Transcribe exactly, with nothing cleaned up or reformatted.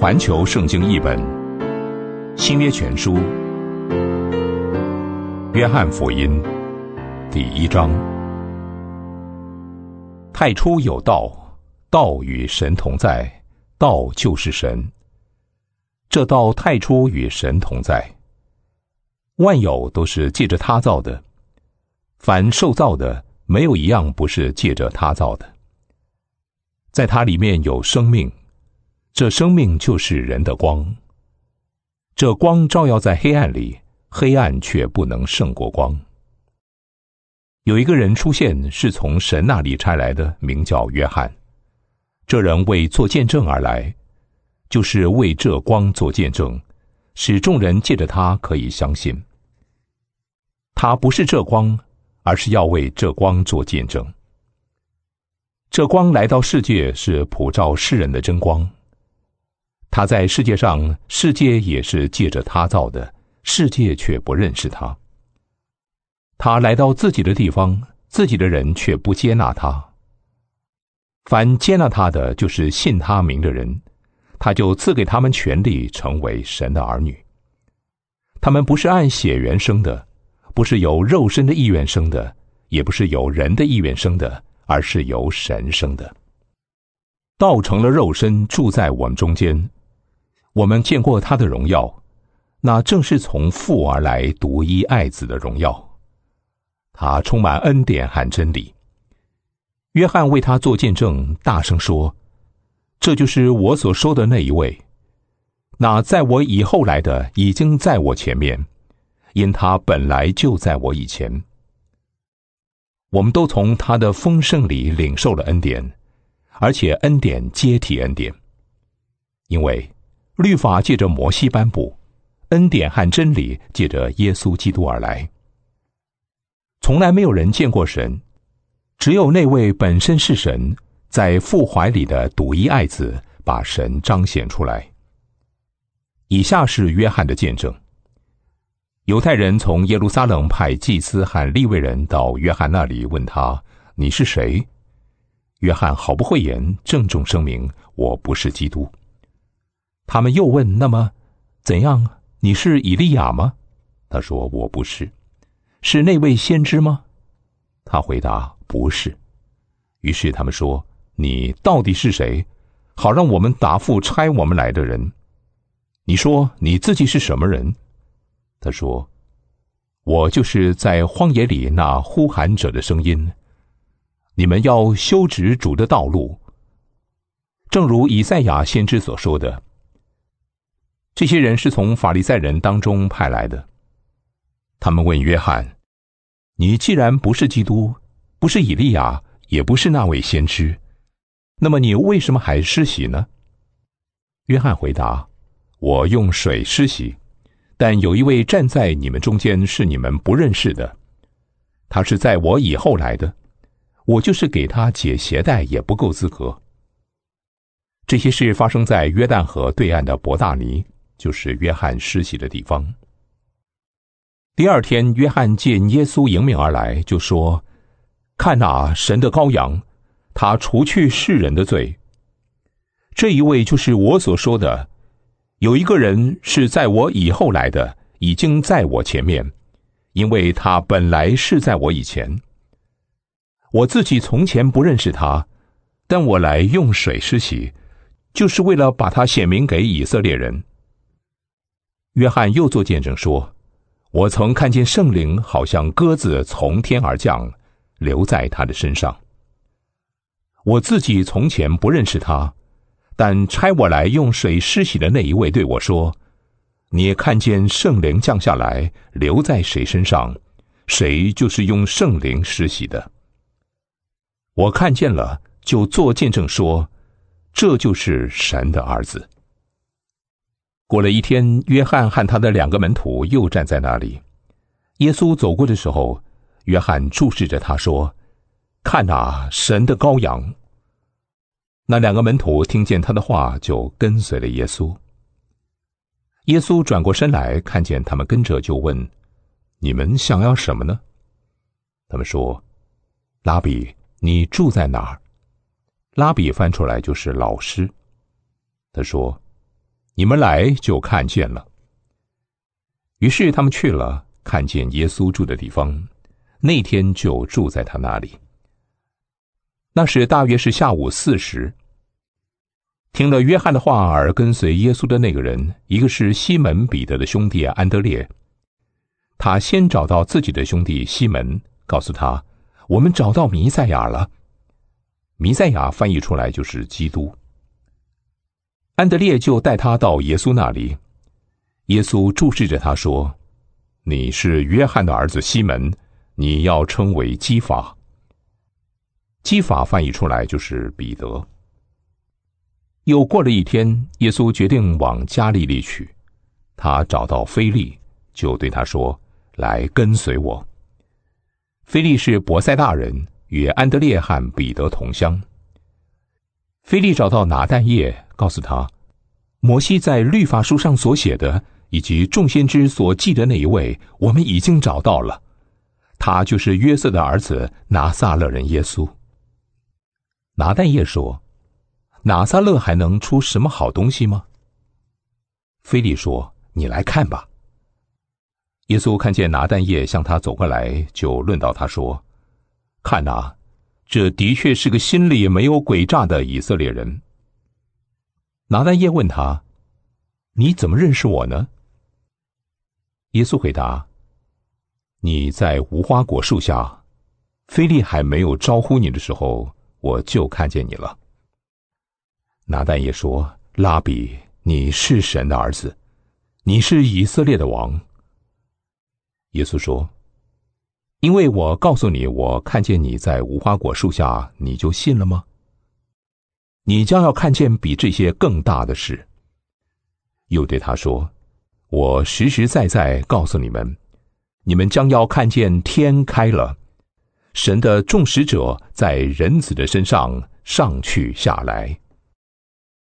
环球圣经译本，新约全书，约翰福音第一章。太初有道，道与神同在，道就是神。这道太初与神同在。万有都是借着他造的，凡受造的，没有一样不是借着他造的。在他里面有生命，这生命就是人的光。这光照耀在黑暗里，黑暗却不能胜过光。有一个人出现，是从神那里差来的，名叫约翰。这人为做见证而来，就是为这光做见证，使众人借着他可以相信。他不是这光，而是要为这光做见证。这光来到世界，是普照世人的真光。他在世界上，世界也是借着他造的，世界却不认识他。他来到自己的地方，自己的人却不接纳他。凡接纳他的，就是信他名的人，他就赐给他们权力，成为神的儿女。他们不是按血缘生的，不是由肉身的意愿生的，也不是由人的意愿生的，而是由神生的。道成了肉身，住在我们中间。我们见过他的荣耀，那正是从父而来独一爱子的荣耀。他充满恩典和真理。约翰为他做见证，大声说：这就是我所说的那一位。那在我以后来的，已经在我前面，因他本来就在我以前。我们都从他的丰盛里领受了恩典，而且恩典接替恩典。因为律法借着摩西颁布，恩典和真理借着耶稣基督而来。从来没有人见过神，只有那位本身是神，在父怀里的独一爱子，把神彰显出来。以下是约翰的见证。犹太人从耶路撒冷派祭司和利未人到约翰那里，问他：你是谁？约翰毫不讳言，郑重声明：我不是基督。他们又问：那么怎样？你是以利亚吗？他说：我不是。是那位先知吗？他回答：不是。于是他们说：你到底是谁？好让我们答复差我们来的人。你说你自己是什么人？他说：我就是在荒野里那呼喊者的声音，你们要修直主的道路，正如以赛亚先知所说的。这些人是从法利赛人当中派来的。他们问约翰：你既然不是基督，不是以利亚，也不是那位先知，那么你为什么还施洗呢？约翰回答：我用水施洗，但有一位站在你们中间，是你们不认识的，他是在我以后来的，我就是给他解鞋带也不够资格。这些事发生在约旦河对岸的伯大尼，就是约翰施洗的地方。第二天，约翰见耶稣迎面而来，就说：看哪，神的羔羊，他除去世人的罪。这一位就是我所说的，有一个人是在我以后来的，已经在我前面，因为他本来是在我以前。我自己从前不认识他，但我来用水施洗，就是为了把他显明给以色列人。约翰又作见证说：我曾看见圣灵好像鸽子从天而降，留在他的身上。我自己从前不认识他，但差我来用水施洗的那一位对我说：你也看见圣灵降下来，留在谁身上，谁就是用圣灵施洗的。我看见了，就作见证说：这就是神的儿子。过了一天，约翰和他的两个门徒又站在那里。耶稣走过的时候，约翰注视着他说：看哪，神的羔羊。那两个门徒听见他的话，就跟随了耶稣。耶稣转过身来，看见他们跟着，就问：你们想要什么呢？他们说：拉比，你住在哪儿？拉比翻出来就是老师。他说： 你们来就看见了。”于是他们去了，看见耶稣住的地方，那天就住在他那里。那时大约是下午四时。听了约翰的话而跟随耶稣的那个人，一个是西门彼得的兄弟安德烈。他先找到自己的兄弟西门，告诉他：“我们找到弥赛亚了。”弥赛亚翻译出来就是基督。安德烈就带他到耶稣那里。耶稣注视着他说：“你是约翰的儿子西门，你要称为基法。”基法翻译出来就是彼得。又过了一天，耶稣决定往加利利去。他找到腓利，就对他说：“来跟随我。”腓利是伯赛大人，与安德烈和彼得同乡。腓利找到拿但业，告诉他：“摩西在律法书上所写的，以及众先知所记的那一位，我们已经找到了。他就是约瑟的儿子拿撒勒人耶稣。”拿但业说：“拿撒勒还能出什么好东西吗？”腓利说：“你来看吧。”耶稣看见拿但业向他走过来，就论到他说：“看哪，这的确是个心里没有诡诈的以色列人。”拿但业问他：“你怎么认识我呢？”耶稣回答：“你在无花果树下，腓利还没有招呼你的时候，我就看见你了。”拿但业说：“拉比，你是神的儿子，你是以色列的王。”耶稣说：“因为我告诉你，我看见你在无花果树下，你就信了吗？你将要看见比这些更大的事。”又对他说：“我实实在在告诉你们，你们将要看见天开了，神的众使者在人子的身上上去下来。”